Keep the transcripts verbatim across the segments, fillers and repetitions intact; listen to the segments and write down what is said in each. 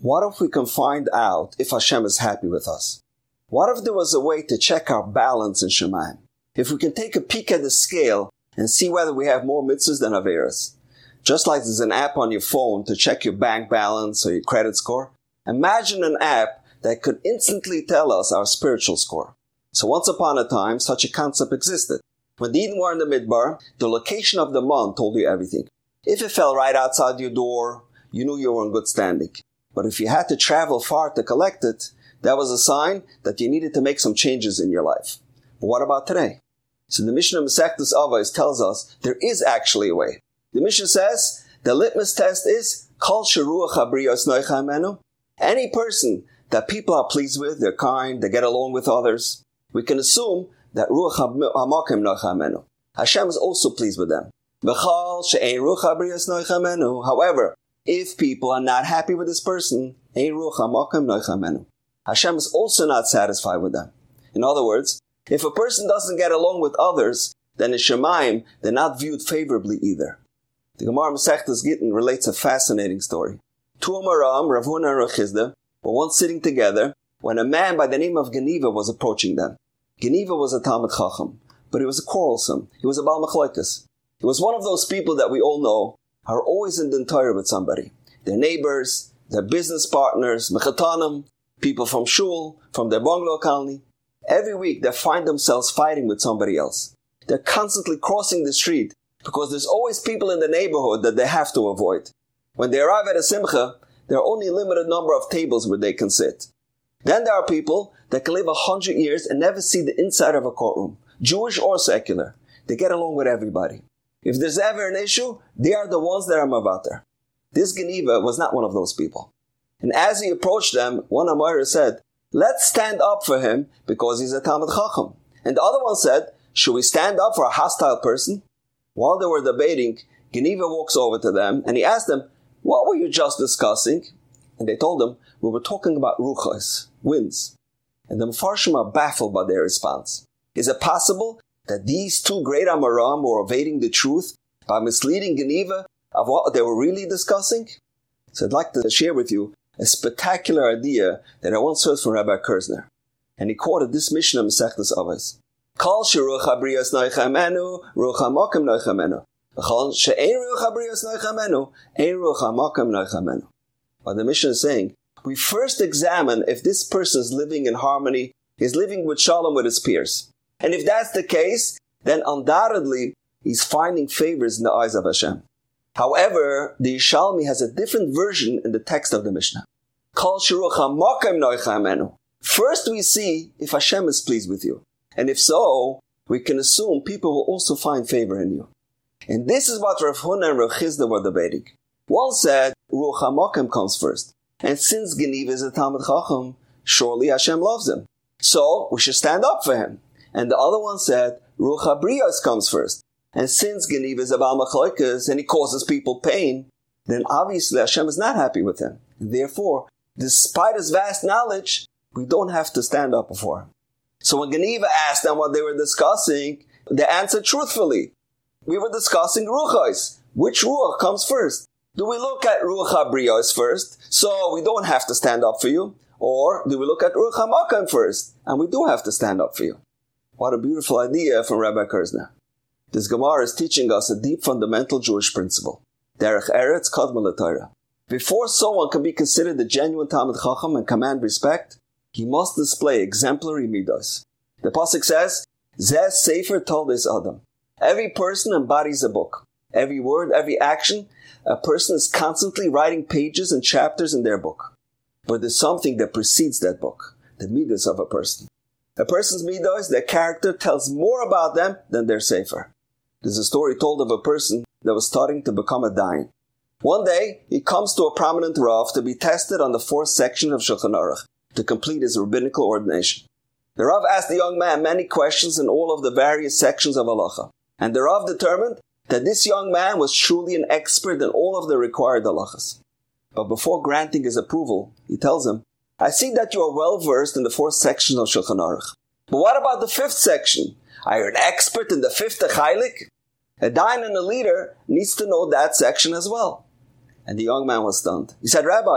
What if we can find out if Hashem is happy with us? What if there was a way to check our balance in Shemayim? If we can take a peek at the scale and see whether we have more mitzvahs than averos. Just like there's an app on your phone to check your bank balance or your credit score, imagine an app that could instantly tell us our spiritual score. So once upon a time, such a concept existed. When the Eden were in the Midbar, the location of the mon told you everything. If it fell right outside your door, you knew you were in good standing. But if you had to travel far to collect it, that was a sign that you needed to make some changes in your life. But what about today? So the Mishnah Masechtas Avos tells us there is actually a way. The Mishnah says the litmus test is Kol sheruach habriyos noicha menu. Any person that people are pleased with, they're kind, they get along with others, we can assume that ruach hamakim noicha menu. Hashem is also pleased with them. B'chal she'ein ruach habriyos noicha menu. However, if people are not happy with this person, ein ruach hamakim noicha menu. Hashem is also not satisfied with them. In other words, if a person doesn't get along with others, then in Shemayim, they're not viewed favorably either. The Gemara Masechtas Gittin relates a fascinating story. Two Amaram, Rav Huna and Rav Chizda, were once sitting together when a man by the name of Geniva was approaching them. Geniva was a Talmid Chacham, but he was a quarrelsome. He was a Baal Machlokas. He was one of those people that we all know are always in the Torah with somebody. Their neighbors, their business partners, Mechatanim, people from Shul, from their bungalow colony. Every week they find themselves fighting with somebody else. They're constantly crossing the street because there's always people in the neighborhood that they have to avoid. When they arrive at a simcha, there are only a limited number of tables where they can sit. Then there are people that can live a hundred years and never see the inside of a courtroom, Jewish or secular. They get along with everybody. If there's ever an issue, they are the ones that are mavater. This Geniva was not one of those people. And as he approached them, one Amora said, let's stand up for him because he's a Talmid Chacham. And the other one said, should we stand up for a hostile person? While they were debating, Geniva walks over to them and he asked them, what were you just discussing? And they told him, we were talking about ruchos, winds. And the Mefarshim are baffled by their response. Is it possible that these two great Amoram were evading the truth by misleading Geniva of what they were really discussing? So I'd like to share with you a spectacular idea that I once heard from Rabbi Kerzner. And he quoted this Mishnah in Masechtas Avos. Kol sheruach habriyos noicha menu, ruach hamakim noicha menu. V'chol she'ein ruach habriyos noicha menu, ein ruach hamakim noicha menu. What the Mishnah is saying, we first examine if this person is living in harmony, is living with shalom with his peers. And if that's the case, then undoubtedly he's finding favors in the eyes of Hashem. However, the Yishalmi has a different version in the text of the Mishnah. Kol sheruach hamakim noicha menu. First we see if Hashem is pleased with you. And if so, we can assume people will also find favor in you. And this is what Rav Huna and Rav Chizda were debating. One said, Ruach HaMakim comes first. And since Geniva is a Talmid Chacham, surely Hashem loves him. So, we should stand up for him. And the other one said, Ruach HaBriyos comes first. And since Geniva is a Baal Machlokas and he causes people pain, then obviously Hashem is not happy with him. And therefore, despite his vast knowledge, we don't have to stand up before him. So when Geniva asked them what they were discussing, they answered truthfully. We were discussing Ruchos. Which Ruach comes first? Do we look at Ruach HaBriyos first, so we don't have to stand up for you? Or do we look at Ruach HaMakim first, and we do have to stand up for you? What a beautiful idea from Rabbi Kerzner. This Gemara is teaching us a deep fundamental Jewish principle. Derech Eretz Kadma L'Torah. Before someone can be considered a genuine Talmid Chacham and command respect, he must display exemplary midos. The pasuk says, Zeh Sefer Toldes Adam. Every person embodies a book. Every word, every action, a person is constantly writing pages and chapters in their book. But there's something that precedes that book, the midos of a person. A person's midos, their character, tells more about them than their sefer. There's a story told of a person that was starting to become a dayan. One day, he comes to a prominent Rav to be tested on the fourth section of Shulchan Aruch, to complete his rabbinical ordination. The Rav asked the young man many questions in all of the various sections of halacha, and the Rav determined that this young man was truly an expert in all of the required halachas. But before granting his approval, he tells him, I see that you are well versed in the fourth section of Shulchan Aruch. But what about the fifth section? Are you an expert in the fifth chaylik? A dayan and a leader needs to know that section as well. And the young man was stunned. He said, Rabbi,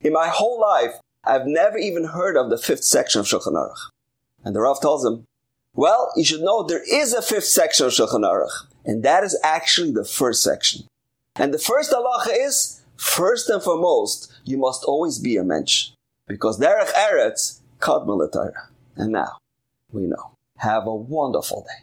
In my whole life, I've never even heard of the fifth section of Shulchan Aruch. And the Rav tells him, well, you should know there is a fifth section of Shulchan Aruch, and that is actually the first section. And the first halacha is, first and foremost, you must always be a mensch, because derech eretz kadma l'Torah. And now, we know. Have a wonderful day.